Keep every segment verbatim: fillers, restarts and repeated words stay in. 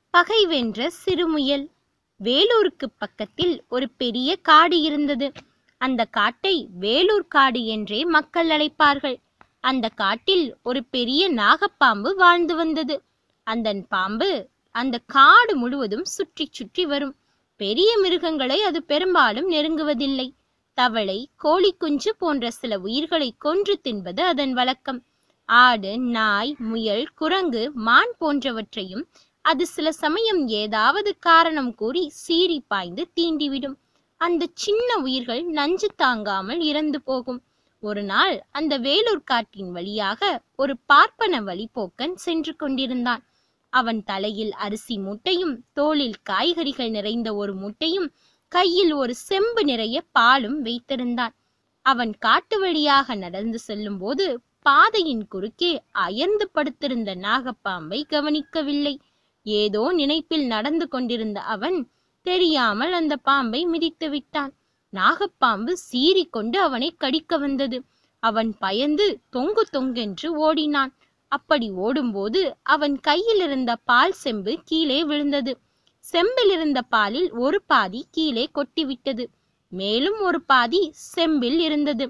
பகை வென்ற சிறுமுயல். வேலூருக்கு பக்கத்தில் ஒரு பெரிய காடு இருந்தது. அந்த காட்டை வேலூர் காடு என்றே மக்கள் அழைப்பார்கள். அந்த காட்டில் ஒரு பெரிய நாகப்பாம்பு வாழ்ந்து வந்தது. அந்த பாம்பு அந்த காடு முழுவதும் சுற்றி சுற்றி வரும். பெரிய மிருகங்களை அது பெரும்பாலும் நெருங்குவதில்லை. தவளை, கோழி குஞ்சு போன்ற சில உயிர்களை கொன்று தின்பது அதன் வழக்கம். ஆடு, நாய், முயல், குரங்கு, மான் போன்றவற்றையும் அது சில சமயம் ஏதாவது காரணம் கூறி சீறி பாய்ந்து தீண்டிவிடும். அந்த சின்ன உயிர்கள் நஞ்சு தாங்காமல் இறந்து போகும். ஒரு நாள் அந்த வேலூர் காட்டின் வழியாக ஒரு பார்ப்பன வழிபோக்கன் சென்று கொண்டிருந்தான். அவன் தலையில் அரிசி மூட்டையும், தோளில் காய்கறிகள் நிறைந்த ஒரு மூட்டையும், கையில் ஒரு செம்பு நிறைய பாலும் வைத்திருந்தான். அவன் காட்டு வழியாக நடந்து செல்லும் போது பாதையின் குறுக்கே அயர்ந்து படுத்திருந்த நாகப்பாம்பை கவனிக்கவில்லை. ஏதோ நினைப்பில் நடந்து கொண்டிருந்த அவன் தெரியாமல் அந்த பாம்பை மிதித்து விட்டான். நாகப்பாம்பு சீறி கொண்டு அவனை கடிக்க வந்தது. அவன் பயந்து தொங்கு தொங்கென்று ஓடினான். அப்படி ஓடும்போது அவன் கையில் இருந்த பால் செம்பு கீழே விழுந்தது. செம்பில் இருந்த பாலில் ஒரு பாதி கீழே கொட்டிவிட்டது. மேலும் ஒரு பாதி செம்பில் இருந்தது.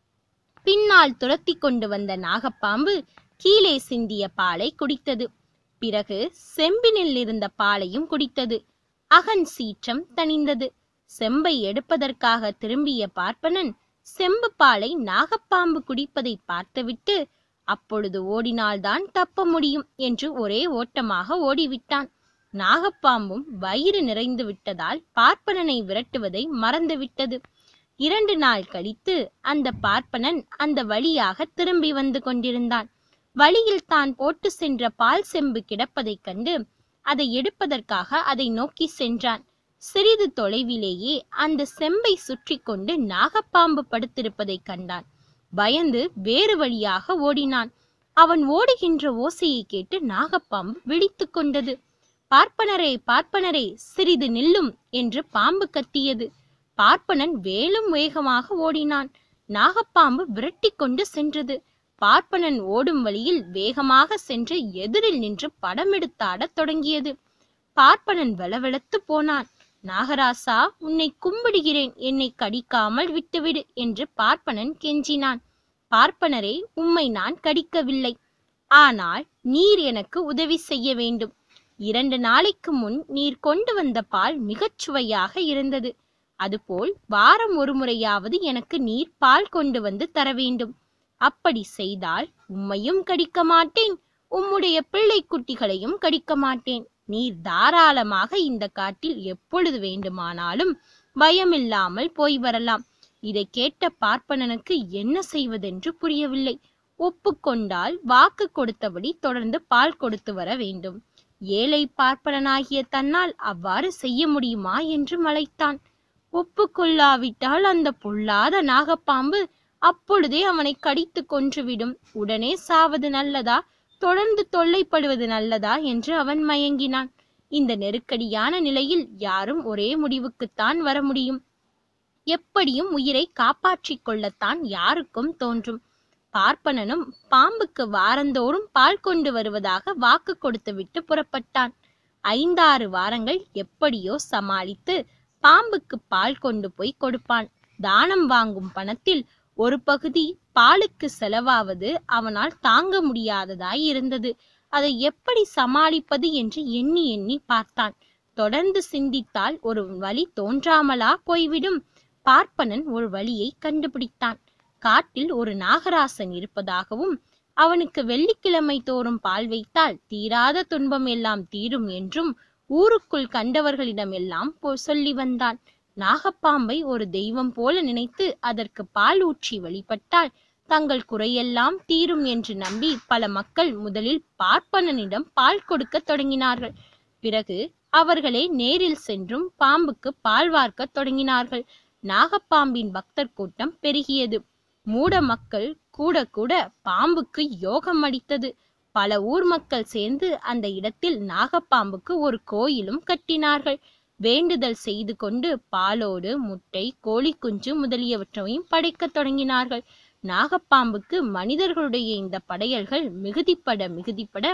பின்னால் துரத்தி கொண்டு வந்த நாகப்பாம்பு கீழே சிந்திய பாலை குடித்தது. பிறகு செம்பினில் இருந்த பாலையும் குடித்தது. அகன் சீற்றம் தணிந்தது. செம்பை எடுப்பதற்காக திரும்பிய பார்ப்பனன் செம்பு பாலை நாகப்பாம்பு குடிப்பதை பார்த்துவிட்டு, அப்பொழுது ஓடினால்தான் தப்ப முடியும் என்று ஒரே ஓட்டமாக ஓடிவிட்டான். நாகப்பாம்பும் வயிறு நிறைந்து விட்டதால் பார்ப்பனனை விரட்டுவதை மறந்துவிட்டது. இரண்டு நாள் கழித்து அந்த பார்ப்பனன் அந்த வழியாக திரும்பி வந்து கொண்டிருந்தான். வழியில் தான் போட்டு சென்ற பால் செம்பு கிடப்பதைக் கண்டு அதை எடுப்பதற்காக அதை நோக்கி சென்றான். சிறிது தொலைவிலேயே அந்த செம்பை சுற்றி கொண்டு நாகப்பாம்பு படுத்திருப்பதை கண்டான். பயந்து வேறு வழியாக ஓடினான். அவன் ஓடுகின்ற ஓசையை கேட்டு நாகப்பாம்பு விழித்து கொண்டது. பார்ப்பனரே, பார்ப்பனரே, சிறிது நில்லும் என்று பாம்பு கத்தியது. பார்ப்பனன் வேலும் வேகமாக ஓடினான். நாகப்பாம்பு விரட்டி கொண்டு சென்றது. பார்ப்பனன் ஓடும் வழியில் வேகமாக சென்று எதிரில் நின்று படம் எடுத்தாடத் தொடங்கியது. பார்ப்பனன் வெளவெளத்து போனான். நாகராசா, உன்னை கும்பிடுகிறேன், என்னை கடிக்காமல் விட்டுவிடு என்று பார்ப்பனன் கெஞ்சினான். பார்ப்பனரே, உம்மை நான் கடிக்கவில்லை. ஆனால் நீர் எனக்கு உதவி செய்ய வேண்டும். இரண்டு நாளைக்கு முன் நீர் கொண்டு வந்த பால் மிகச் சுவையாக இருந்தது. அதுபோல் வாரம் ஒரு முறையாவது எனக்கு நீர் பால் கொண்டு வந்து தர வேண்டும். அப்படி செய்தால் உம்மையும் கடிக்க மாட்டேன், உம்முடைய பிள்ளை குட்டிகளையும் கடிக்க மாட்டேன். நீர் தாராளமாக இந்த காட்டில் எப்பொழுது வேண்டுமானாலும் பயமில்லாமல் போய் வரலாம். இதை கேட்ட பார்ப்பனனுக்கு என்ன செய்வதென்று புரியவில்லை. ஒப்புக்கொண்டால் வாக்கு கொடுத்தபடி தொடர்ந்து பால் கொடுத்து வர வேண்டும். ஏழை பார்ப்பனனாகிய தன்னால் அவ்வாறு செய்ய முடியுமா என்று மலைத்தான். ஒப்புக்கொள்ளாவிட்டால் அந்த பொல்லாத நாகப்பாம்பு அப்பொழுதே அவனை கடித்து கொன்றுவிடும். உடனே சாவது நல்லதா, தொடர்ந்து தொல்லைப்படுவது நல்லதா என்று அவன் மயங்கினான். இந்த நெருக்கடியான நிலையில் யாரும் ஒரே முடிவுக்குத்தான் வர முடியும். எப்படியும் உயிரை காப்பாற்றிக் கொள்ளத்தான் யாருக்கும் தோன்றும். பார்ப்பனனும் பாம்புக்கு வாரந்தோறும் பால் கொண்டு வருவதாக வாக்கு கொடுத்துவிட்டு புறப்பட்டான். ஐந்தாறு வாரங்கள் எப்படியோ சமாளித்து பாம்புக்கு பால் கொண்டு போய் கொடுப்பான். தானம் வாங்கும் பணத்தில் ஒரு பகுதி பாலுக்கு செலவாவது அவனால் தாங்க முடியாததாய் இருந்தது. அதை எப்படி சமாளிப்பது என்று எண்ணி எண்ணி பார்த்தான். தொடர்ந்து சிந்தித்தால் ஒரு வழி தோன்றாமலா போய்விடும். பார்ப்பனன் ஒரு வழியை கண்டுபிடித்தான். காட்டில் ஒரு நாகராசன் இருப்பதாகவும், அவனுக்கு வெள்ளிக்கிழமை தோறும் பால் வைத்தால் தீராத துன்பம் எல்லாம் தீரும் என்றும் ஊருக்குள் கண்டவர்களிடம் எல்லாம் சொல்லி வந்தான். நாகப்பாம்பை ஒரு தெய்வம் போல நினைத்து அதற்கு பால் ஊற்றி வழிபட்டால் தங்கள் குறையெல்லாம் தீரும் என்று நம்பி பல மக்கள் முதலில் பார்ப்பனனிடம் பால் கொடுக்க தொடங்கினார்கள். பிறகு அவர்களே நேரில் சென்றும் பாம்புக்கு பால் வார்க்க தொடங்கினார்கள். நாகப்பாம்பின் பக்தர் கூட்டம் பெருகியது. மூட மக்கள் கூட கூட பாம்புக்கு யோகம் அடித்தது. பல ஊர் மக்கள் சேர்ந்து அந்த இடத்தில் நாகப்பாம்புக்கு ஒரு கோயிலும் கட்டினார்கள். வேண்டுதல் செய்து கொண்டு பாலோடு முட்டை, கோழி குஞ்சு முதலியவற்றையும் படைக்க தொடங்கினார்கள். நாகப்பாம்புக்கு மனிதர்களுடைய இந்த படையல்கள் மிகுதிப்பட மிகுதிப்பட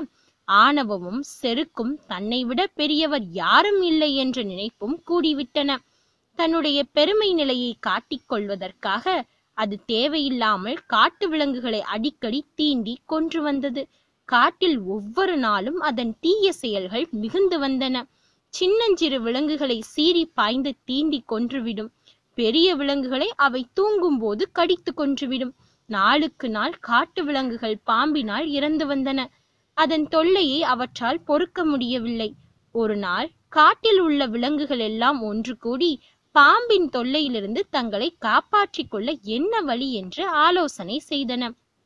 ஆணவமும் செருக்கும் தன்னை விட பெரியவர் யாரும் இல்லை என்ற நினைப்பும் கூடிவிட்டன. தன்னுடைய பெருமை நிலையை காட்டிக் கொள்வதற்காக அது தேவையில்லாமல் காட்டு விலங்குகளை அடிக்கடி தீண்டி கொன்று வந்தது. காட்டில் ஒவ்வொரு நாளும் அதன் தீய செயல்கள் மிகுந்து வந்தன. சின்னஞ்சிறு விலங்குகளை சீறி பாய்ந்து தீண்டி கொன்றுவிடும். பெரிய விலங்குகளை அவை தூங்கும் போது கடித்து கொன்றுவிடும். நாளுக்கு நாள் காட்டு விலங்குகள் பாம்பினால் இறந்து வந்தன. அதன் தொல்லையை அவற்றால் பொறுக்க முடியவில்லை. ஒரு நாள் காட்டில் உள்ள விலங்குகள் எல்லாம் ஒன்று கூடி பாம்பின் தொல்லையிலிருந்து தங்களை காப்பாற்றிக் கொள்ள என்ன வழி என்று ஆலோசனை செய்தன.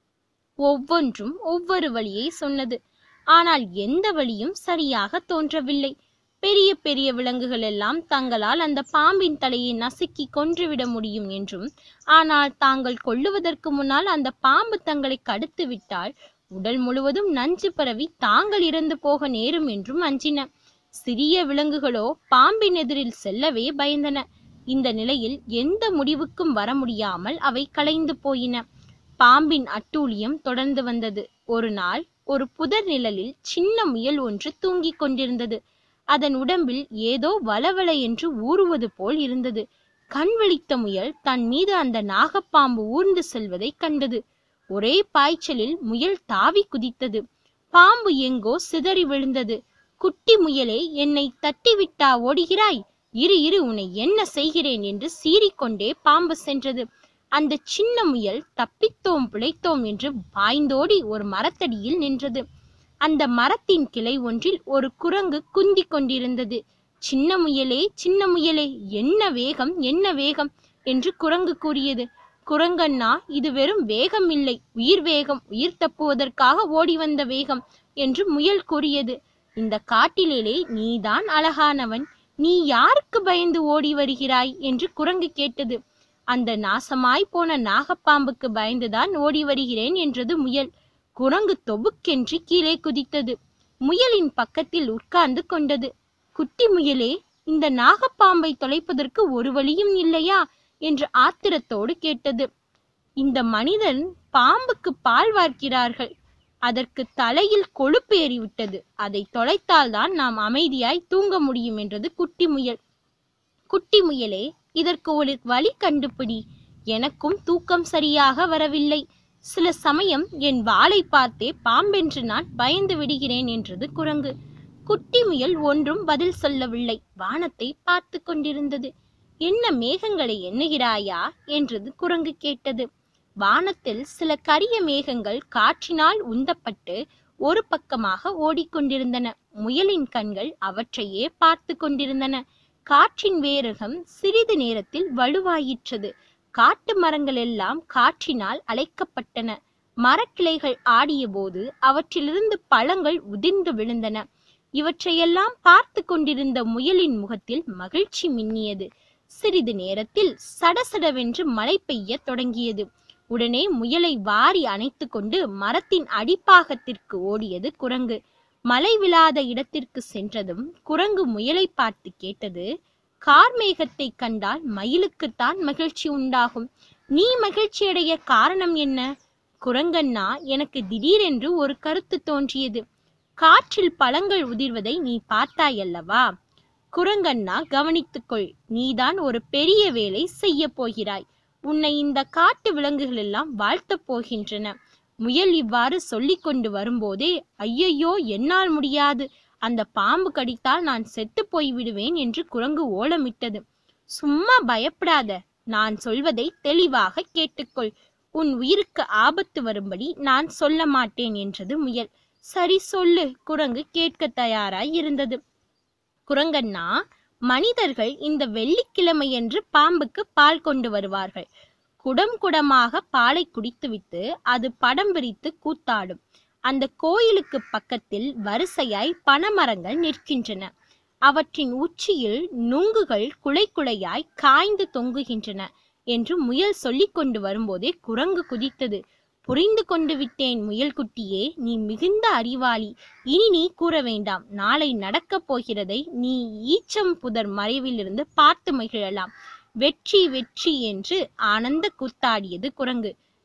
ஒவ்வொன்றும் ஒவ்வொரு வழியை சொன்னது. ஆனால் எந்த வழியும் சரியாக தோன்றவில்லை. பெரிய பெரிய விலங்குகள் எல்லாம் தங்களால் அந்த பாம்பின் தலையை நசுக்கி கொன்றுவிட முடியும் என்றும், ஆனால் தாங்கள் கொல்லுவதற்கு முன்னால் அந்த பாம்பு தங்களை கடுத்து விட்டால் உடல் முழுவதும் நஞ்சு பரவி தாங்கள் இறந்து போக நேரும் என்றும் அஞ்சின. சிறிய விலங்குகளோ பாம்பின் எதிரில் செல்லவே பயந்தன. இந்த நிலையில் எந்த முடிவுக்கும் வர முடியாமல் அவை கலைந்து போயின. பாம்பின் அட்டூழியம் தொடர்ந்து வந்தது. ஒரு நாள் ஒரு புதர் நிழலில் சின்ன முயல் ஒன்று தூங்கிக் கொண்டிருந்தது. அதன் உடம்பில் ஏதோ வளவள என்று ஊறுவது போல் இருந்தது. கண் விழித்த முயல் தன் மீது அந்த நாகப்பாம்பு ஊர்ந்து செல்வதை கண்டது. ஒரே பாய்ச்சலில் முயல் தாவி குதித்தது. பாம்பு எங்கோ சிதறி விழுந்தது. குட்டி முயலே, என்னை தட்டிவிட்டா ஓடுகிறாய்? இரு இரு உன்னை என்ன செய்கிறேன் என்று சீறிக்கொண்டே பாம்பு சென்றது. அந்த சின்ன முயல் தப்பித்தோம் பிழைத்தோம் என்று பாய்ந்தோடி ஒரு மரத்தடியில் நின்றது. அந்த மரத்தின் கிளை ஒன்றில் ஒரு குரங்கு குந்தி கொண்டிருந்தது. சின்ன முயலே, சின்ன முயலே, என்ன வேகம், என்ன வேகம் என்று குரங்கு கூறியது. குரங்கண்ணா, இது வெறும் வேகம் இல்லை, உயிர் வேகம், உயிர் தப்புவதற்காக ஓடி வந்த வேகம் என்று முயல் கூறியது. இந்த காட்டிலே நீதான் அழகானவன், நீ யாருக்கு பயந்து ஓடி வருகிறாய் என்று குரங்கு கேட்டது. அந்த நாசமாய் போன நாகப்பாம்புக்கு பயந்துதான் ஓடி வருகிறேன் என்றது முயல். குரங்கு தொபுக்கென்று கீழே குதித்தது. முயலின் பக்கத்தில் உட்கார்ந்து கொண்டது. குட்டி முயலே, இந்த நாகப்பாம்பை தொலைப்பதற்கு ஒரு வழியும் இல்லையா என்று ஆத்திரத்தோடு கேட்டது. இந்த மனிதன் பாம்புக்கு பால் வார்க்கிறார்கள், அதற்கு தலையில் கொழுப்பு ஏறிவிட்டது, அதை தொலைத்தால்தான் நாம் அமைதியாய் தூங்க முடியும் என்றது குட்டி முயல். குட்டி முயலே, இதற்கு ஒரு வழி கண்டுபிடி, எனக்கும் தூக்கம் சரியாக வரவில்லை, சில சமயம் என் வாளை பார்த்தே பாம்பென்று நான் பயந்து விடுகிறேன் என்றது குரங்கு. குட்டி முயல் ஒன்றும் பதில் சொல்லவில்லை. வானத்தை பார்த்து கொண்டிருந்தது. என்ன மேகங்களை எண்ணுகிறாயா என்றது குரங்கு கேட்டது. வானத்தில் சில கரிய மேகங்கள் காற்றினால் உந்தப்பட்டு ஒரு பக்கமாக ஓடிக்கொண்டிருந்தன. முயலின் கண்கள் அவற்றையே பார்த்து கொண்டிருந்தன. காற்றின் வேகம் சிறிது நேரத்தில் வலுவாயிற்றது. காட்டு மரங்கள் எல்லாம் காற்றினால் அலைக்கப்பட்டன. மரக்கிளைகள் ஆடிய போது அவற்றிலிருந்து பழங்கள் உதிர்ந்து விழுந்தன. இவற்றையெல்லாம் பார்த்து கொண்டிருந்த முயலின் முகத்தில் மகிழ்ச்சி மின்னியது. சிறிது நேரத்தில் சடசடவென்று மழை பெய்ய தொடங்கியது. உடனே முயலை வாரி அணைத்து கொண்டு மரத்தின் அடிப்பாகத்திற்கு ஓடியது குரங்கு. மழை விழாத இடத்திற்கு சென்றதும் குரங்கு முயலை பார்த்து கேட்டது, கார்மேகத்தை கண்டால் மயிலுக்குத்தான் மகிழ்ச்சி உண்டாகும், நீ மகிழ்ச்சியடைய காரணம் என்ன? குரங்கண்ணா, எனக்கு திடீரென்று ஒரு கருத்து தோன்றியது. காற்றில் பழங்கள் உதிர்வதை நீ பார்த்தாயல்லவா? குரங்கண்ணா, கவனித்துக்கொள், நீதான் ஒரு பெரிய வேலை செய்ய போகிறாய். உன்னை இந்த காட்டு விலங்குகள் எல்லாம் வாழ்த்தப் போகின்றன. முயல் இவ்வாறு சொல்லிக் கொண்டு வரும்போதே, ஐயையோ, என்னால் முடியாது, அந்த பாம்பு கடித்தால் நான் செத்து போய்விடுவேன் என்று குரங்கு ஓலமிட்டது. சும்மா பயப்படாத, நான் சொல்வதை தெளிவாக கேட்டுக்கொள். உன் உயிருக்கு ஆபத்து வரும்படி நான் சொல்ல மாட்டேன் என்றது முயல். சரி சொல்லு, குரங்கு கேட்க தயாராய் இருந்தது. குரங்கண்ணா, மனிதர்கள் இந்த வெள்ளிக்கிழமையன்று பாம்புக்கு பால் கொண்டு வருவார்கள். குடம் குடமாக பாலை குடித்துவிட்டு அது படம் பிரித்து கூத்தாடும். அந்த கோயிலுக்கு பக்கத்தில் வரிசையாய் பனைமரங்கள் நிற்கின்றன. அவற்றின் உச்சியில் நுங்குகள் குலை குலையாய் காய்ந்து தொங்குகின்றன என்று முயல் சொல்லிக் கொண்டு வரும்போதே குரங்கு குதித்தது. புரிந்து கொண்டு விட்டேன் முயல் குட்டியே, நீ மிகுந்த அறிவாளி. இனி நீ கூற வேண்டாம். நாளை நடக்கப் போகிறதை நீ ஈச்சம் புதர் மறைவிலிருந்து பார்த்து மகிழலாம். வெற்றி வெற்றி என்று ஆனந்த கூத்தாடியது குரங்கு.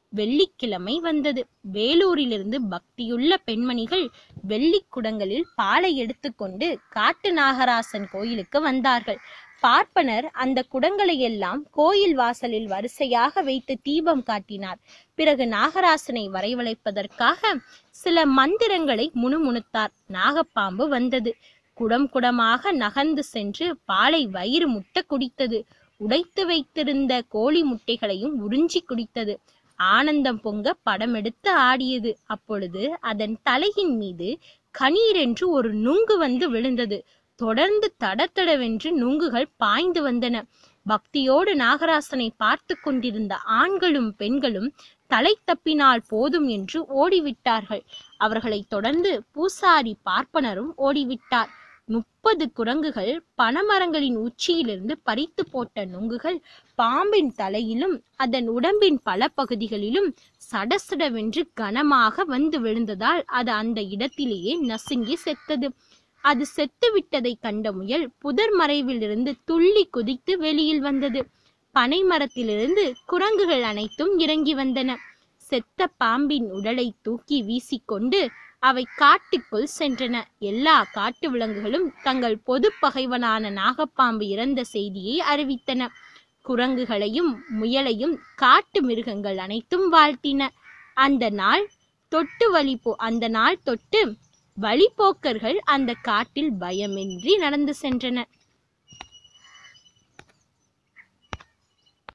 வெள்ளிக்கிழமை வந்தது. வேலூரிலிருந்து பக்தியுள்ள பெண்மணிகள் வெள்ளி குடங்களில் பாலை எடுத்துக்கொண்டு காட்டு நாகராசன் கோயிலுக்கு வந்தார்கள். பார்ப்பனர் அந்த குடங்களை எல்லாம் கோயில் வாசலில் வரிசையாக வைத்து தீபம் காட்டினார். பிறகு நாகராசனை வரவழைப்பதற்காக சில மந்திரங்களை முணுமுணுத்தார். நாகப்பாம்பு வந்தது. குடம் குடமாக நகர்ந்து சென்று பாலை வயிறு முட்ட குடித்தது. உடைத்து வைத்திருந்த கோழி முட்டைகளையும் உறிஞ்சி குடித்தது. ஆனந்தம் பொங்க படம் எடுத்து ஆடியது. அப்பொழுது அதன் தலையின் மீது கணீரென்று ஒரு நுங்கு வந்து விழுந்தது. தொடர்ந்து தடத்தடவென்று நுங்குகள் பாய்ந்து வந்தன. பக்தியோடு நாகராசனை பார்த்து கொண்டிருந்த ஆண்களும் பெண்களும் தலை தப்பினால் போதும் என்று ஓடிவிட்டார்கள். அவர்களை தொடர்ந்து பூசாரி பார்ப்பனரும் ஓடிவிட்டார். முப்பது குரங்குகள் பனைமரங்களின் உச்சியிலிருந்து பறித்து போட்ட நுங்குகள் பாம்பின் தலையிலும் அதன் உடம்பின் பல பகுதிகளிலும் சடசடவென்று கனமாக வந்து விழுந்ததால் அது அந்த இடத்திலேயே நசுங்கி செத்தது. அது செத்து விட்டதை கண்ட முயல் புதர் மறைவில் இருந்து துள்ளி குதித்து வெளியில் வந்தது. பனை மரத்திலிருந்து குரங்குகள் அனைத்தும் இறங்கி வந்தன. செத்த பாம்பின் உடலை தூக்கி வீசிக்கொண்டு அவை காட்டுக்குள் சென்றன. எல்லா காட்டு விலங்குகளும் தங்கள் பொது பகைவனான நாகப்பாம்பு இறந்த செய்தியை அறிவித்தன. குரங்குகளையும் முயலையும் காட்டு மிருகங்கள் அனைத்தும் வாழ்த்தின. அந்த நாள் தொட்டு வழிபோ அந்த நாள் தொட்டு வழிபோக்கர்கள் அந்த காட்டில் பயமின்றி நடந்து சென்றனர்.